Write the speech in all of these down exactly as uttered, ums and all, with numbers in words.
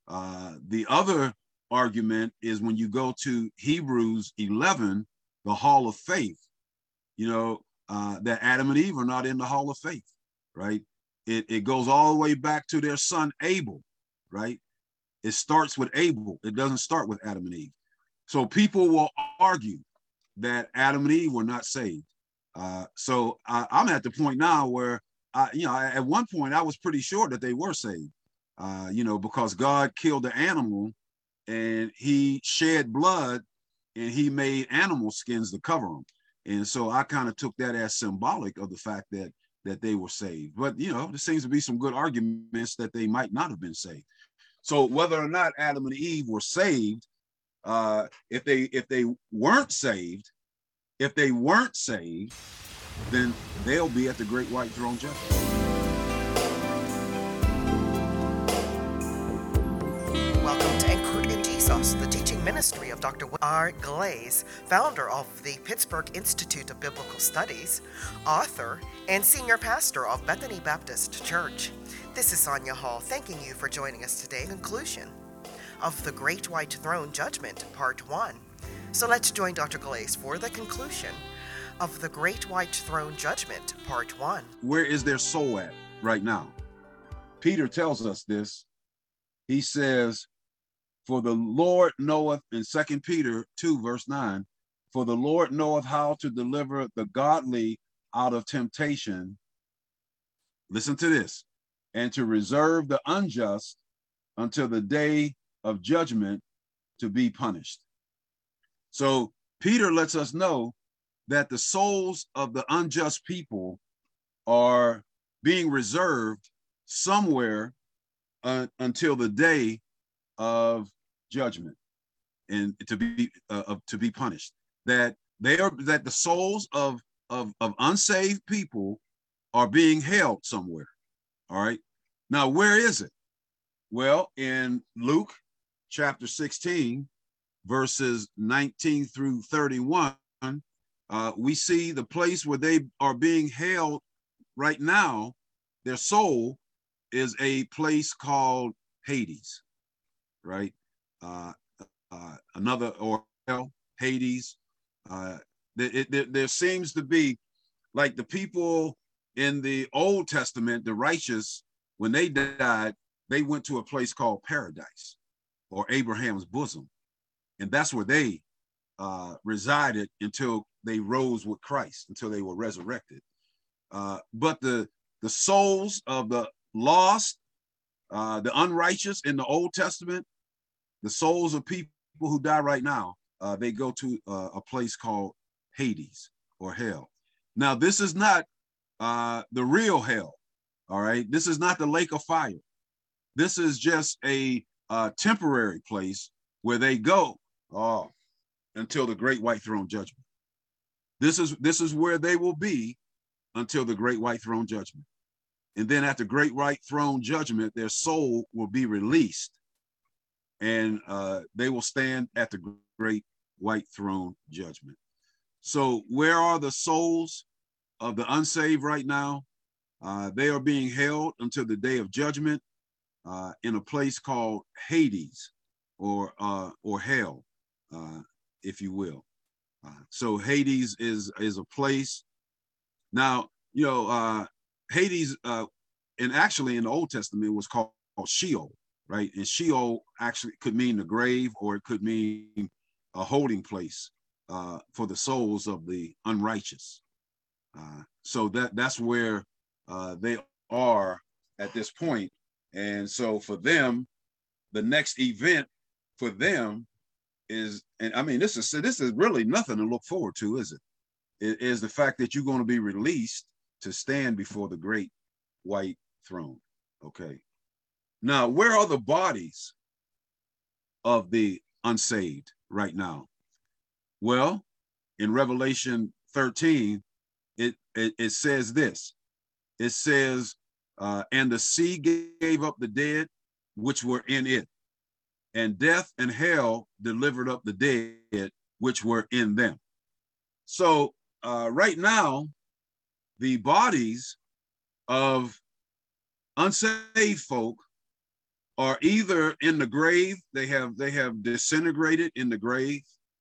Uh, the other argument is when you go to Hebrews eleven, the hall of faith, you know, uh, that Adam and Eve are not in the hall of faith, right? It, it goes all the way back to their son Abel, right? It starts with Abel. It doesn't start with Adam and Eve. So people will argue that Adam and Eve were not saved. Uh, so I, I'm at the point now where, I, you know, at one point I was pretty sure that they were saved, uh, you know, because God killed the animal and he shed blood and he made animal skins to cover them. And so I kind of took that as symbolic of the fact that that they were saved. But, you know, there seems to be some good arguments that they might not have been saved. So whether or not Adam and Eve were saved, uh, if they if they weren't saved, if they weren't saved, then they'll be at the great white throne judgment. Welcome to Anchored in Jesus, the teaching ministry of Doctor R. Glaze, founder of the Pittsburgh Institute of Biblical Studies, author, and senior pastor of Bethany Baptist Church. This is Sonia Hall, thanking you for joining us today. Conclusion of the Great White Throne Judgment, Part one. So let's join Doctor Glaze for the conclusion of the Great White Throne Judgment, Part one. Where is their soul at right now? Peter tells us this. He says, for the Lord knoweth, in Second Peter two, verse nine, for the Lord knoweth how to deliver the godly out of temptation. Listen to this. And to reserve the unjust until the day of judgment to be punished. So Peter lets us know that the souls of the unjust people are being reserved somewhere uh, until the day of judgment and to be uh, to be punished. That they are that the souls of, of of unsaved people are being held somewhere. All right. Now, where is it? Well, in Luke chapter sixteen, verses nineteen through thirty-one, uh, we see the place where they are being held right now. Their soul is a place called Hades, right? Uh, uh, another, or Hades. Uh, it, it, there seems to be, like the people in the Old Testament, the righteous, when they died, they went to a place called paradise or Abraham's bosom. And that's where they uh, resided until they rose with Christ, until they were resurrected. Uh, but the, the souls of the lost, uh, the unrighteous in the Old Testament, the souls of people who die right now, uh, they go to uh, a place called Hades or hell. Now, this is not uh, the real hell, all right? This is not the lake of fire. This is just a uh, temporary place where they go oh, until the great white throne judgment. This is, this is where they will be until the great white throne judgment. And then at the great white throne judgment, their soul will be released and uh, they will stand at the great white throne judgment. So where are the souls of the unsaved right now? Uh, they are being held until the day of judgment uh, in a place called Hades or uh, or hell, uh, if you will. Uh, so Hades is is a place. Now, you know, uh, Hades, uh, and actually in the Old Testament was called, called Sheol, right? And Sheol actually could mean the grave, or it could mean a holding place uh, for the souls of the unrighteous. Uh, so that that's where uh, they are at this point. And so for them, the next event for them is, and I mean, this is this is really nothing to look forward to, is it? It is the fact that you're going to be released to stand before the great white throne. Okay. Now, where are the bodies of the unsaved right now? Well, in Revelation thirteen, it, it, it says this. It says, uh, and the sea gave up the dead which were in it, and death and hell delivered up the dead which were in them. So uh, right now, the bodies of unsaved folk are either in the grave, they have they have disintegrated in the grave.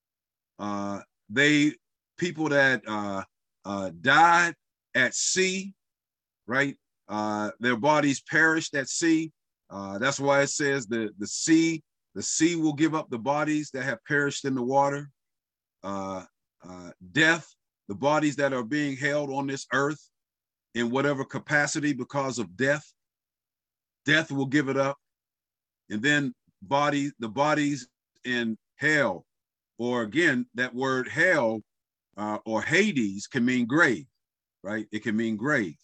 Uh, they people that uh, uh, died at sea, right? Uh, their bodies perished at sea. Uh, that's why it says the the sea the sea will give up the bodies that have perished in the water. Uh, uh, death, the bodies that are being held on this earth in whatever capacity because of death, death will give it up. And then body, the bodies in hell, or again, that word hell uh, or Hades can mean grave, right? It can mean grave.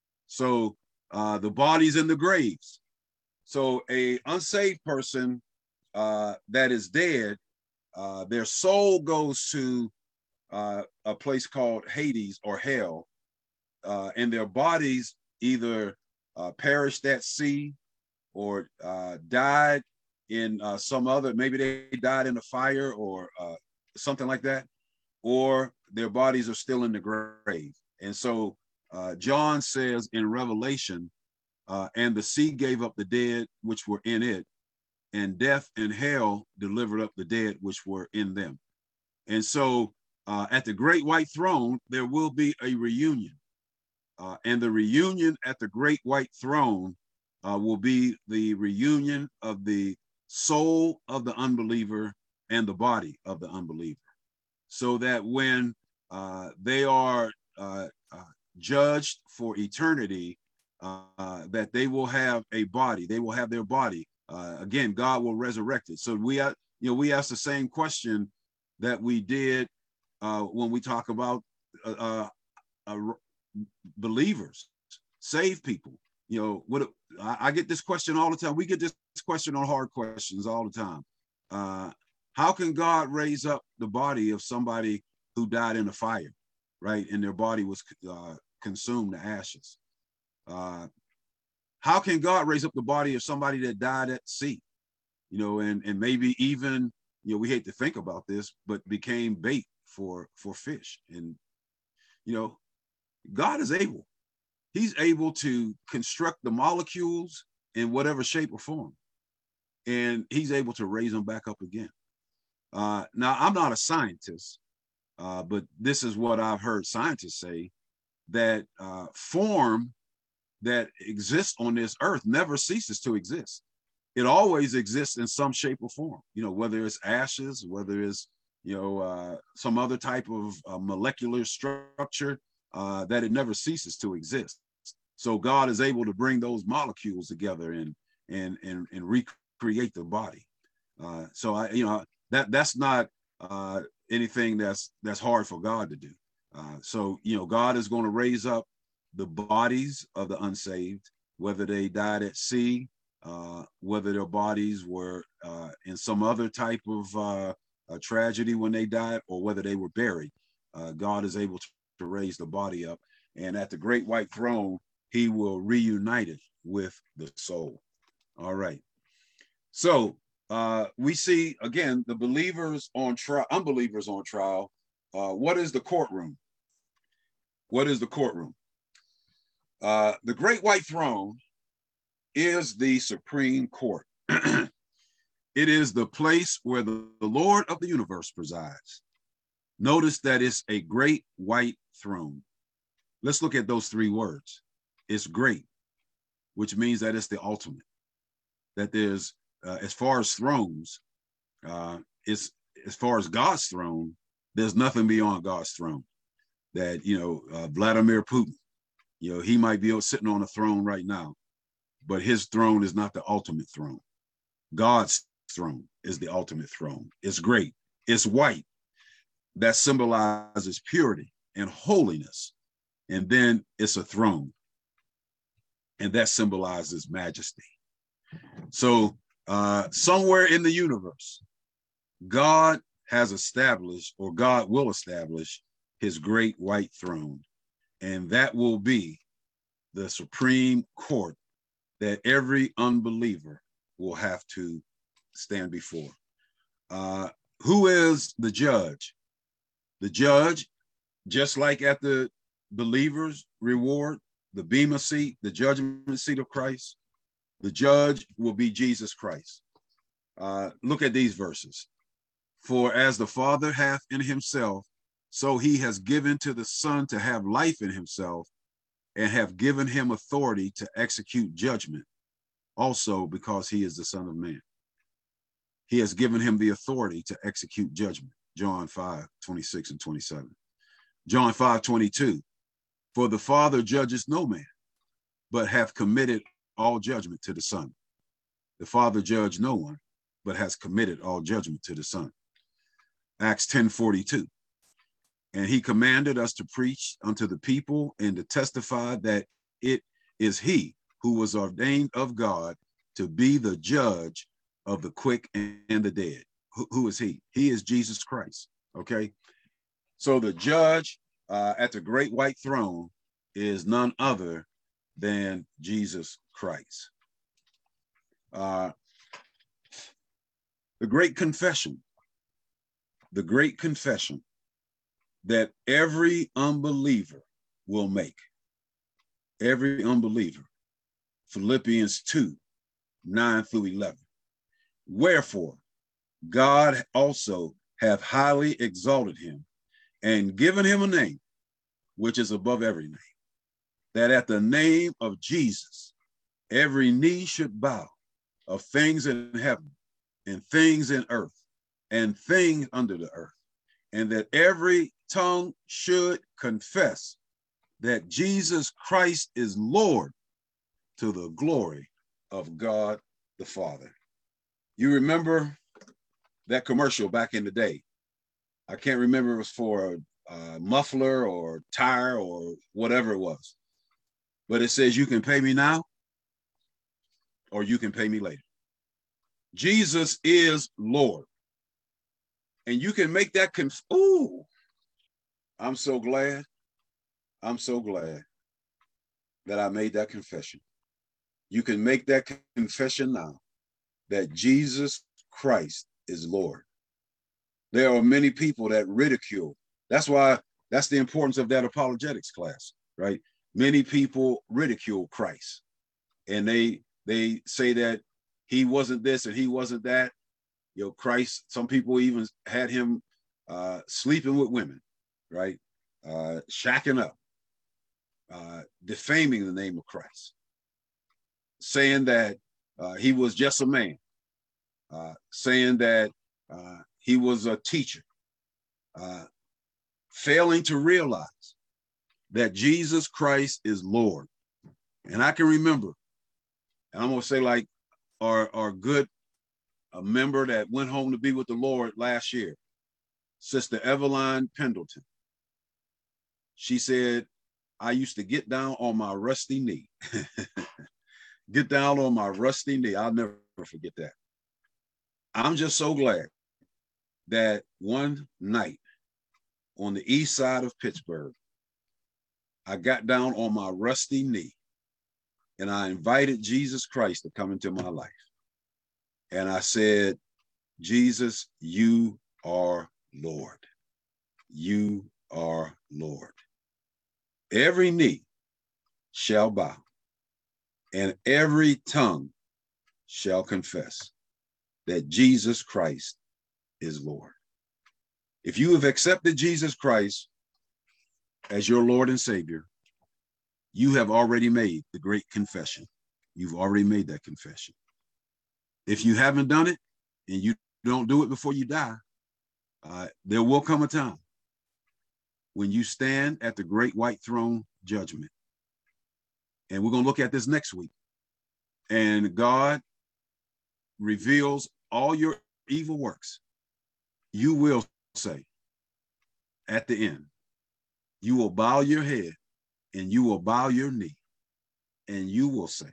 So uh, the bodies in the graves. So a unsaved person uh, that is dead, uh, their soul goes to uh, a place called Hades or hell, uh, and their bodies either uh, perished at sea or uh, died in uh, some other, maybe they died in a fire or uh, something like that, or their bodies are still in the grave. And so uh, John says in Revelation, uh, and the sea gave up the dead which were in it, and death and hell delivered up the dead which were in them. And so uh, at the great white throne, there will be a reunion. Uh, and the reunion at the great white throne uh, will be the reunion of the soul of the unbeliever and the body of the unbeliever. So that when uh, they are uh, uh, judged for eternity, uh, that they will have a body, they will have their body. Uh, again, God will resurrect it. So we, you know, we ask the same question that we did uh, when we talk about uh, uh, uh, believers, saved people. You know, what I, I get this question all the time. We get this question on Hard Questions all the time. Uh, how can God raise up the body of somebody who died in a fire, right? And their body was uh, consumed to ashes. Uh, how can God raise up the body of somebody that died at sea? You know, and and maybe even, you know, we hate to think about this, but became bait for for fish. And you know, God is able. He's able to construct the molecules in whatever shape or form, and he's able to raise them back up again. Uh, now, I'm not a scientist, uh, but this is what I've heard scientists say, that uh, form that exists on this earth never ceases to exist. It always exists in some shape or form, you know, whether it's ashes, whether it's, you know, uh, some other type of uh, molecular structure, uh, that it never ceases to exist. So God is able to bring those molecules together and and and, and recreate the body. Uh, so I, you know, that that's not uh, anything that's that's hard for God to do. Uh, so you know, God is going to raise up the bodies of the unsaved, whether they died at sea, uh, whether their bodies were uh, in some other type of uh, a tragedy when they died, or whether they were buried. Uh, God is able to, to raise the body up, and at the great white throne, he will reunite it with the soul. All right. So uh, we see, again, the believers on trial, unbelievers on trial. Uh, what is the courtroom? What is the courtroom? Uh, the great white throne is the supreme court. It is the place where the, the Lord of the universe presides. Notice that it's a great white throne. Let's look at those three words. It's great, which means that it's the ultimate. That there's, uh, as far as thrones, uh, it's as far as God's throne, there's nothing beyond God's throne. That, you know, uh, Vladimir Putin, you know, he might be sitting on a throne right now, but his throne is not the ultimate throne. God's throne is the ultimate throne. It's great. It's white. That symbolizes purity and holiness. And then it's a throne. And that symbolizes majesty. So uh, somewhere in the universe, God has established, or God will establish, his great white throne. And that will be the supreme court that every unbeliever will have to stand before. Uh, who is the judge? The judge, just like at the believer's reward, the bema seat, the judgment seat of Christ, The judge will be Jesus Christ. Uh, look at these verses. For as the Father hath in himself, so he has given to the Son to have life in himself, and have given him authority to execute judgment, also because he is the Son of Man. He has given him the authority to execute judgment. John five, twenty-six and twenty-seven. John five, twenty-two. For the Father judges no man, but hath committed all judgment to the Son. The Father judged no one, but has committed all judgment to the Son. Acts ten, forty-two. And he commanded us to preach unto the people and to testify that it is he who was ordained of God to be the judge of the quick and the dead. Who, who is he? He is Jesus Christ. Okay. So the judge uh, at the great white throne is none other than Jesus Christ. Uh, the great confession, the great confession that every unbeliever will make. Every unbeliever. Philippians two, nine through eleven. Wherefore, God also hath highly exalted him and given him a name which is above every name, that at the name of Jesus, every knee should bow, of things in heaven and things in earth and things under the earth, and that every tongue should confess that Jesus Christ is Lord, to the glory of God the Father. You remember that commercial back in the day? I can't remember if it was for a, a muffler or tire or whatever it was, but it says you can pay me now or you can pay me later. Jesus is Lord. And you can make that conf- ooh, I'm so glad. I'm so glad that I made that confession. You can make that confession now that Jesus Christ is Lord. There are many people that ridicule. That's why, that's the importance of that apologetics class, right? Many people ridicule Christ, and they they say that he wasn't this and he wasn't that. You know, Christ, some people even had him uh, sleeping with women, right? Uh, shacking up, uh, defaming the name of Christ, saying that uh, he was just a man, uh, saying that uh, he was a teacher, uh, failing to realize that Jesus Christ is Lord. And I can remember, and I'm gonna say like our, our good a member that went home to be with the Lord last year, Sister Eveline Pendleton. She said, I used to get down on my rusty knee. Get down on my rusty knee. I'll never forget that. I'm just so glad that one night on the east side of Pittsburgh, I got down on my rusty knee and I invited Jesus Christ to come into my life. And I said, Jesus, you are Lord. You are Lord. Every knee shall bow, and every tongue shall confess that Jesus Christ is Lord. If you have accepted Jesus Christ as your Lord and Savior, you have already made the great confession. You've already made that confession. If you haven't done it and you don't do it before you die, uh, there will come a time when you stand at the great white throne judgment. And we're going to look at this next week. And God reveals all your evil works. You will say at the end, you will bow your head and you will bow your knee and you will say,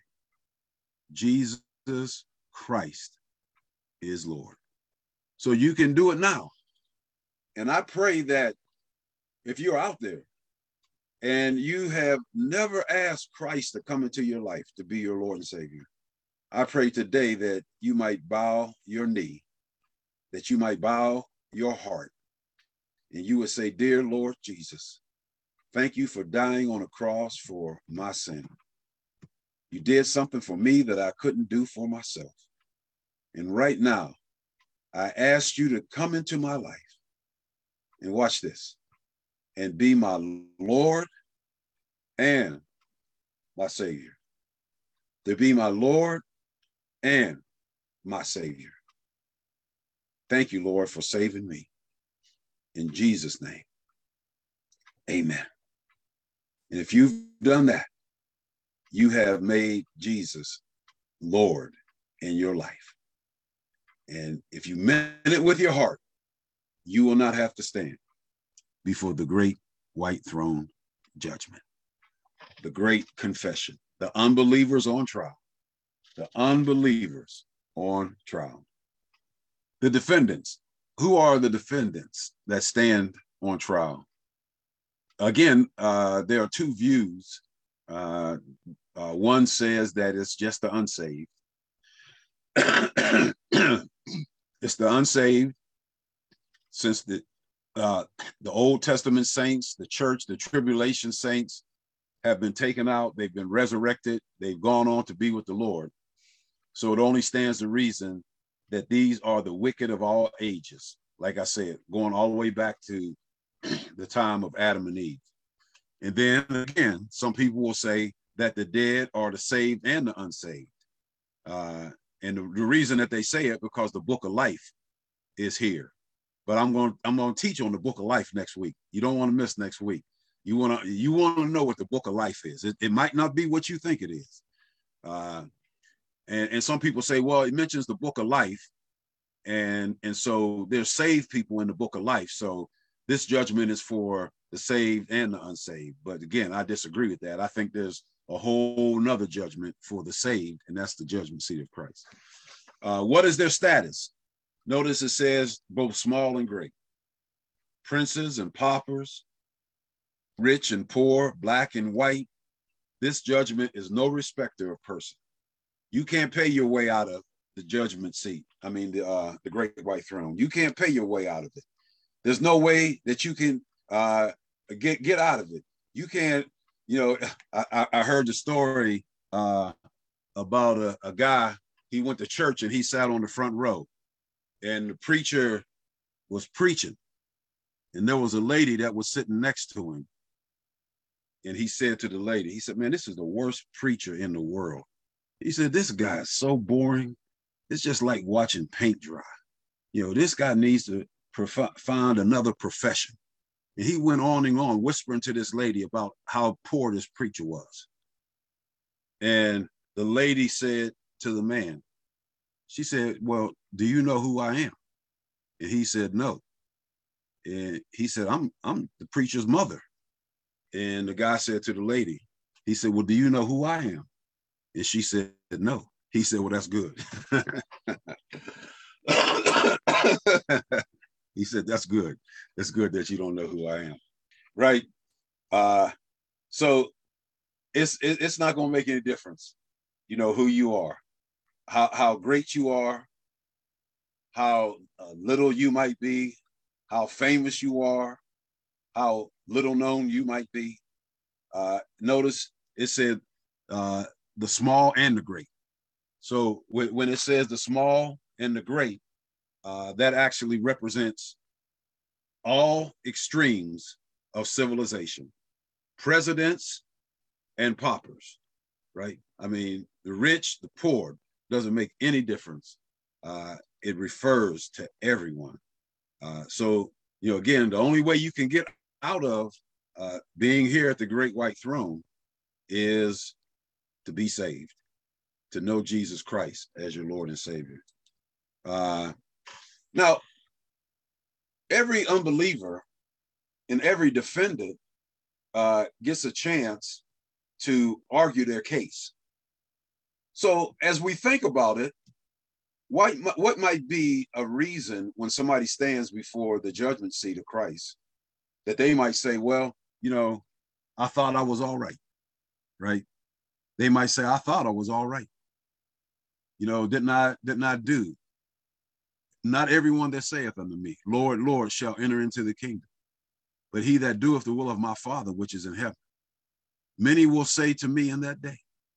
Jesus Christ is Lord. So you can do it now. And I pray that if you're out there and you have never asked Christ to come into your life to be your Lord and Savior, I pray today that you might bow your knee, that you might bow your heart, and you would say, dear Lord Jesus, thank you for dying on a cross for my sin. You did something for me that I couldn't do for myself. And right now, I asked you to come into my life and watch this and be my Lord and my Savior. To be my Lord and my Savior. Thank you, Lord, for saving me. In Jesus' name, amen. And if you've done that, you have made Jesus Lord in your life. And if you meant it with your heart, you will not have to stand before the great white throne judgment, the great confession, the unbelievers on trial, the unbelievers on trial. The defendants. Who are the defendants that stand on trial? Again, uh, there are two views. Uh, uh, one says that it's just the unsaved. It's the unsaved, since the uh, the Old Testament saints, the church, the tribulation saints have been taken out. They've been resurrected. They've gone on to be with the Lord. So it only stands to reason that these are the wicked of all ages. Like I said, going all the way back to the time of Adam and Eve. And then again, some people will say that the dead are the saved and the unsaved. Uh, and the, the reason that they say it, because the book of life is here. But I'm going, I'm going to teach on the book of life next week. You don't want to miss next week. You want to, you want to know what the book of life is. It, it might not be what you think it is. Uh, and, and some people say, well, it mentions the book of life. And, and so there's saved people in the book of life. So this judgment is for the saved and the unsaved. But again, I disagree with that. I think there's a whole nother judgment for the saved, and that's the judgment seat of Christ. Uh, what is their status? Notice it says both small and great. Princes and paupers, rich and poor, black and white. This judgment is no respecter of person. You can't pay your way out of the judgment seat. I mean, the uh, the great white throne. You can't pay your way out of it. There's no way that you can uh, get get out of it. You can't. You know, I, I heard the story uh, about a, a guy. He went to church and he sat on the front row, and the preacher was preaching, and there was a lady that was sitting next to him. And he said to the lady, he said, "Man, this is the worst preacher in the world." He said, "This guy is so boring. It's just like watching paint dry. You know, this guy needs to find another profession." And he went on and on, whispering to this lady about how poor this preacher was. And the lady said to the man, she said, "Well, do you know who I am?" And he said, "No." And he said, I'm, I'm the preacher's mother." And the guy said to the lady, he said, "Well, do you know who I am?" And she said, "No." He said, "Well, that's good." He said, "That's good. It's good that you don't know who I am." Right? Uh, so it's it's not going to make any difference, you know, who you are, how, how great you are, how uh, little you might be, how famous you are, how little known you might be. Uh, notice it said uh, the small and the great. So w- when it says the small and the great, Uh, that actually represents all extremes of civilization, presidents and paupers, right? I mean, the rich, the poor, doesn't make any difference. Uh, it refers to everyone. Uh, so, you know, again, the only way you can get out of uh, being here at the great white throne is to be saved, to know Jesus Christ as your Lord and Savior. Uh, Now, every unbeliever and every defendant uh, gets a chance to argue their case. So as we think about it, what, what might be a reason when somebody stands before the judgment seat of Christ that they might say, well, you know, I thought I was all right, right? They might say, I thought I was all right. You know, didn't I, didn't I do? Not everyone that saith unto me, Lord, Lord, shall enter into the kingdom, but he that doeth the will of my Father which is in heaven. Many will say to me in that day,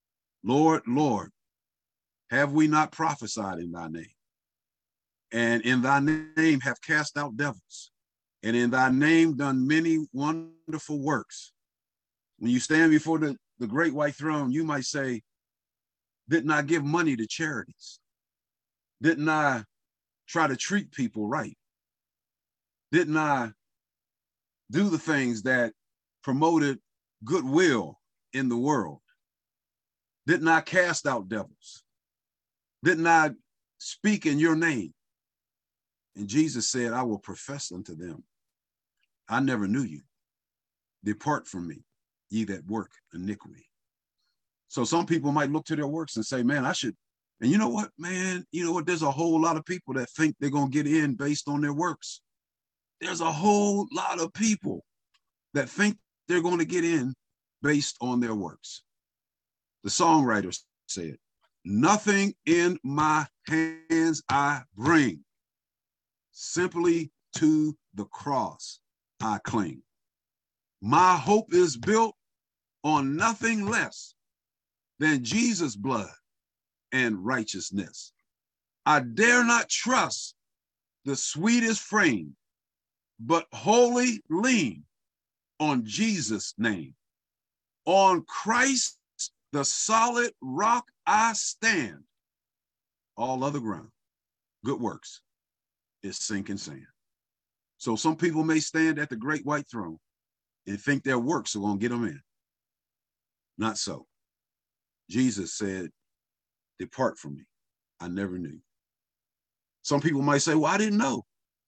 Lord, Lord, have we not prophesied in thy name? And in thy name have cast out devils, and in thy name done many wonderful works. When you stand before the, the great white throne, you might say, didn't I give money to charities? Didn't I try to treat people right? Didn't I do the things that promoted goodwill in the world? Didn't I cast out devils? Didn't I speak in your name? And Jesus said, I will profess unto them, I never knew you. Depart from me, ye that work iniquity. So some people might look to their works and say, man, I should. And you know what, man? You know what? There's a whole lot of people that think they're going to get in based on their works. There's a whole lot of people that think they're going to get in based on their works. The songwriter said, nothing in my hands I bring, simply to the cross I cling. My hope is built on nothing less than Jesus' blood and righteousness. I dare not trust the sweetest frame, but wholly lean on Jesus' name. On Christ, the solid rock I stand. All other ground, good works, is sinking sand. So some people may stand at the great white throne and think their works are going to get them in. Not so. Jesus said, depart from me, I never knew. Some people might say, well, I didn't know.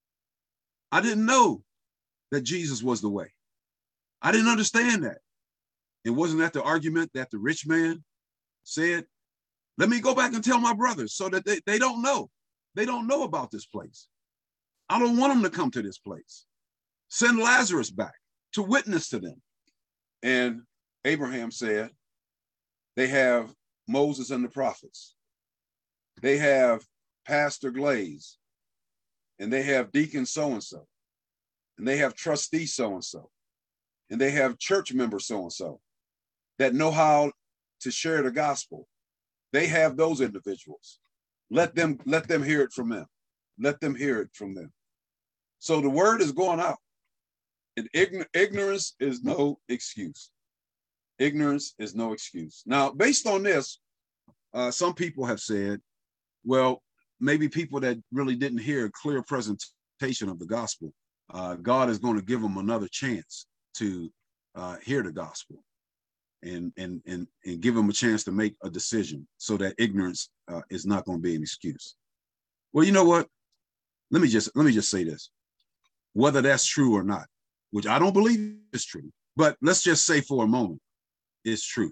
I didn't know that Jesus was the way. I didn't understand that. And wasn't that the argument that the rich man said? Let me go back and tell my brothers so that they, they don't know. They don't know about this place. I don't want them to come to this place. Send Lazarus back to witness to them. And Abraham said, they have Moses and the prophets. They have Pastor Glaze. And they have Deacon so-and-so. And they have trustee so-and-so. And they have church member so-and-so that know how to share the gospel. They have those individuals. Let them, let them hear it from them. Let them hear it from them. So the word is going out. And ign- ignorance is no excuse. Ignorance is no excuse. Now, based on this, uh, some people have said, well, maybe people that really didn't hear a clear presentation of the gospel, uh, God is going to give them another chance to uh, hear the gospel and, and, and, and give them a chance to make a decision so that ignorance uh, is not going to be an excuse. Well, you know what? Let me just, let me just say this, whether that's true or not, which I don't believe is true, but let's just say for a moment, it's true.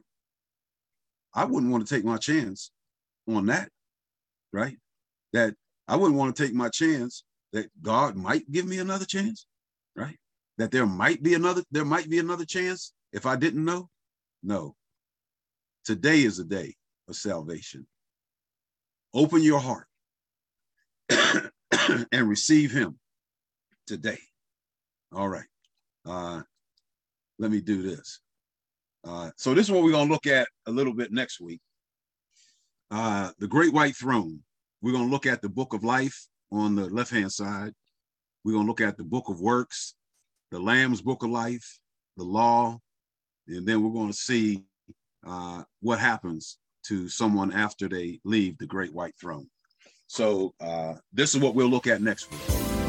I wouldn't want to take my chance on that, right? That I wouldn't want to take my chance that God might give me another chance, right? That there might be another, there might be another chance if I didn't know. No. Today is a day of salvation. Open your heart and receive him today. All right. Uh, let me do this. Uh, so this is what we're going to look at a little bit next week. Uh, the Great White Throne. We're going to look at the Book of Life on the left-hand side. We're going to look at the Book of Works, the Lamb's Book of Life, the Law, and then we're going to see uh, what happens to someone after they leave the Great White Throne. So uh, this is what we'll look at next week.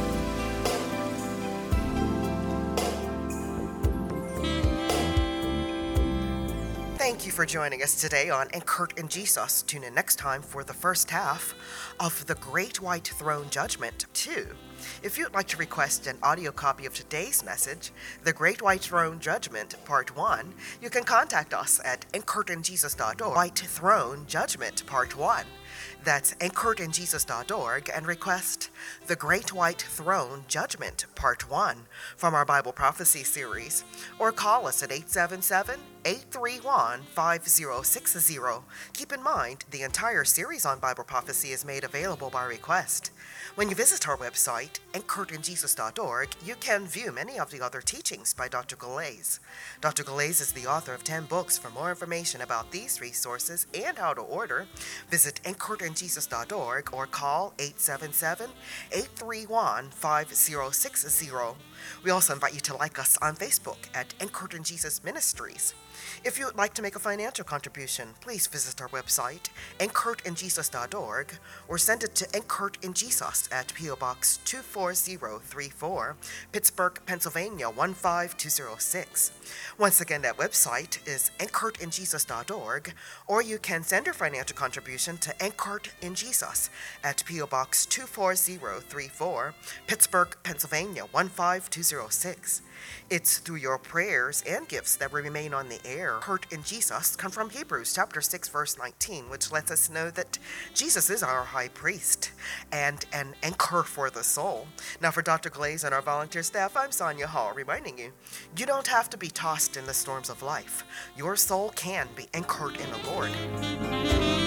Thank you for joining us today on Anchored in Jesus. Tune in next time for the first half of the Great White Throne Judgment two. If you'd like to request an audio copy of today's message, The Great White Throne Judgment Part one, you can contact us at anchored in jesus dot org. White Throne Judgment Part one. That's anchored in jesus dot org and request The Great White Throne Judgment Part one from our Bible Prophecy series, or call us at eight seven seven, eight three one, five zero six zero. Keep in mind, the entire series on Bible prophecy is made available by request. When you visit our website, anchored in jesus dot org, you can view many of the other teachings by Doctor Galais. Doctor Galais is the author of ten books. For more information about these resources and how to order, visit anchored in jesus dot org or call eight seven seven, eight three one, five zero six zero. We also invite you to like us on Facebook at Anchored in Jesus Ministries. If you would like to make a financial contribution, please visit our website, anchored in jesus dot org, or send it to Anchored in Jesus at P O Box two four zero three four, Pittsburgh, Pennsylvania one five two zero six. Once again, that website is anchored in jesus dot org, or you can send your financial contribution to Anchored in Jesus at P O Box two four zero three four, Pittsburgh, Pennsylvania one five two zero six. It's through your prayers and gifts that we remain on the air. Anchored in Jesus come from Hebrews chapter six verse nineteen, which lets us know that Jesus is our high priest and an anchor for the soul. Now, for Doctor Galais and our volunteer staff, I'm Sonia Hall, reminding you, you don't have to be tossed in the storms of life. Your soul can be anchored in the Lord.